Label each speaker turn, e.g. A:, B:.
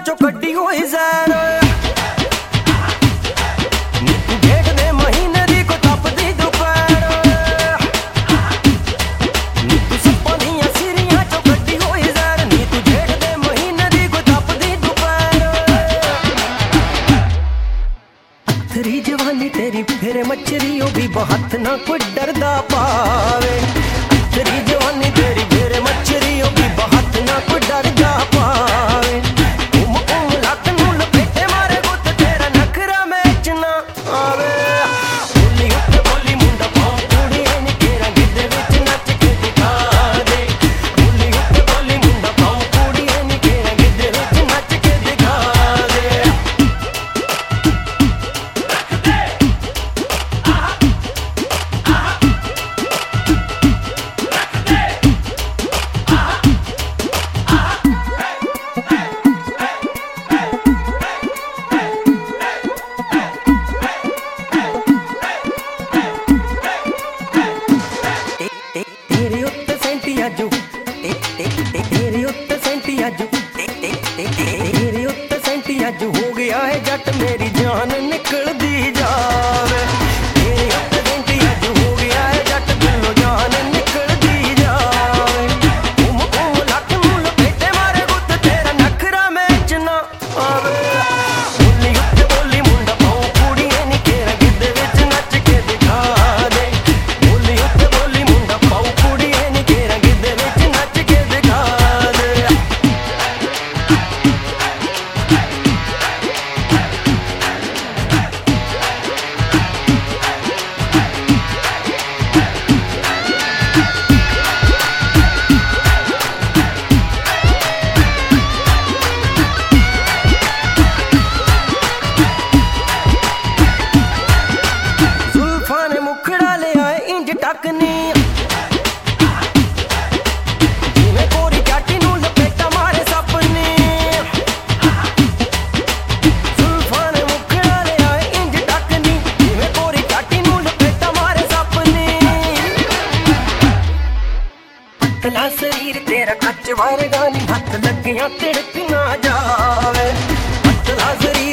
A: चो कड्डी हुई जैन नी तू जेठ दे महीने दी को तपदी दोपहर नी तू सप्पां दियां सिरियां चो कड्डी हुई जैन नी तू जेठ दे महीने दी को तपदी दोपहर तेरी जवानी तेरी फिर मच्छरी ओ भी बहुत ना कोई डरदा पावे तेरी जवानी तेरी फिर मच्छरी ओ भी बहुत ना कोई डरदा पावे लक नू लपेटे मारे गुत तेरा नखरा मैच ना आवे बोली उत्ते बोली मुंडा पाओ कुड़ी नी केरा गिद्दे विच नच के दिखा दे बोली उत्ते बोली मुंडा पाओ कुड़ी नी केरा गिद्दे विच नच के दिखा दे तेरे उत्ते सेंटी अजू तेरे उत्ते सेंटी अजू तेरे उत्ते सेंटी अजू हो गया है जट मेरी जान निकल दी जावे तेरे उत्ते सेंटी अजू हो गया है जट दिलों जान निकल दी जावे लक नू लपेटे मारे गुत तेरा नखरा मैच ना आवे बोली उत्ते बोली मुंडा पाओ कुड़ी नी केरा गिद्दे विच नच के दिखा दे बोली उत्ते बोली मुंडा पाओ कुड़ी नी केरा गिद्दे विच नच के दिखा दे जुल्फां ने मुखड़ा ले आए इंज टकनी जिवें कोरी चाटी नू लपेटा मारे सपनी जुल्फां ने मुखड़ा ले आए इंज टकनी जिवें कोरी चाटी नू लपेटा मारे सपनी पतला शरीर तेरा कच वर्गा नी हथ लगियां तिड़क ना जावे पतला शरीर